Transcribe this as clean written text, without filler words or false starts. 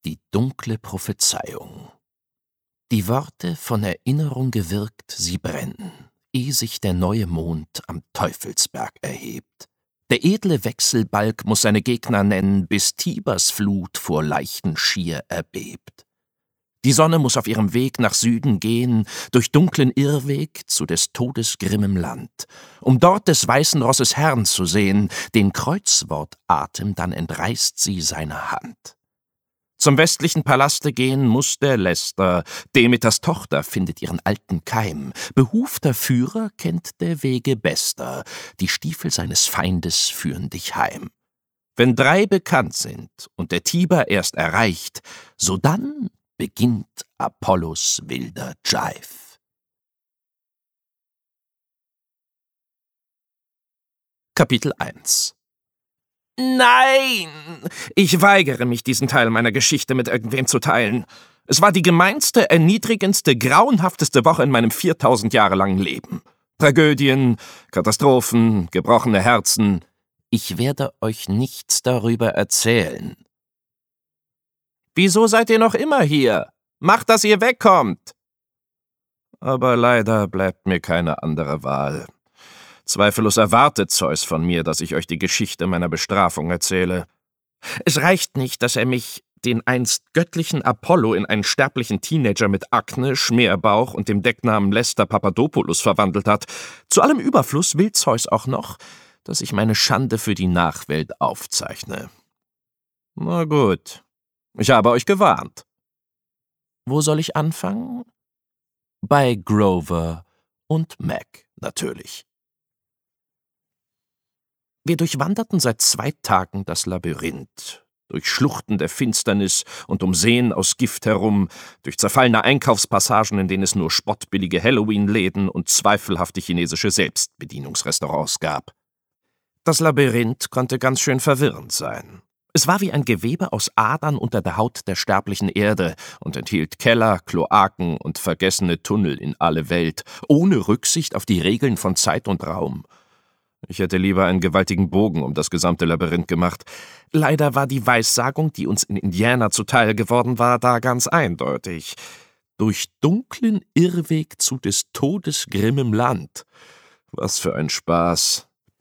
Die dunkle Prophezeiung. Die Worte, von Erinnerung gewirkt, sie brennen, ehe sich der neue Mond am Teufelsberg erhebt. Der edle Wechselbalg muß seine Gegner nennen, bis Tibers Flut vor Leichen schier erbebt. Die Sonne muß auf ihrem Weg nach Süden gehen, durch dunklen Irrweg zu des Todes grimmem Land, um dort des weißen Rosses Herrn zu sehen, den Kreuzwortatem dann entreißt sie seiner Hand. Zum westlichen Palaste gehen muß der Läster, Demeters Tochter findet ihren alten Keim, behufter Führer kennt der Wege bester, die Stiefel seines Feindes führen dich heim. Wenn 3 bekannt sind und der Tiber erst erreicht, sodann beginnt Apollos wilder Jive. Kapitel 1. Nein! Ich weigere mich, diesen Teil meiner Geschichte mit irgendwem zu teilen. Es war die gemeinste, erniedrigendste, grauenhafteste Woche in meinem 4000 Jahre langen Leben. Tragödien, Katastrophen, gebrochene Herzen. Ich werde euch nichts darüber erzählen. Wieso seid ihr noch immer hier? Macht, dass ihr wegkommt! Aber leider bleibt mir keine andere Wahl. Zweifellos erwartet Zeus von mir, dass ich euch die Geschichte meiner Bestrafung erzähle. Es reicht nicht, dass er mich, den einst göttlichen Apollo, in einen sterblichen Teenager mit Akne, Schmerbauch und dem Decknamen Lester Papadopoulos verwandelt hat. Zu allem Überfluss will Zeus auch noch, dass ich meine Schande für die Nachwelt aufzeichne. Na gut, ich habe euch gewarnt. Wo soll ich anfangen? Bei Grover und Mac natürlich. Wir durchwanderten seit 2 Tagen das Labyrinth, durch Schluchten der Finsternis und um Seen aus Gift herum, durch zerfallene Einkaufspassagen, in denen es nur spottbillige Halloween-Läden und zweifelhafte chinesische Selbstbedienungsrestaurants gab. Das Labyrinth konnte ganz schön verwirrend sein. Es war wie ein Gewebe aus Adern unter der Haut der sterblichen Erde und enthielt Keller, Kloaken und vergessene Tunnel in alle Welt, ohne Rücksicht auf die Regeln von Zeit und Raum. Ich hätte lieber einen gewaltigen Bogen um das gesamte Labyrinth gemacht. Leider war die Weissagung, die uns in Indiana zuteil geworden war, da ganz eindeutig. Durch dunklen Irrweg zu des Todes grimmem Land. Was für ein Spaß.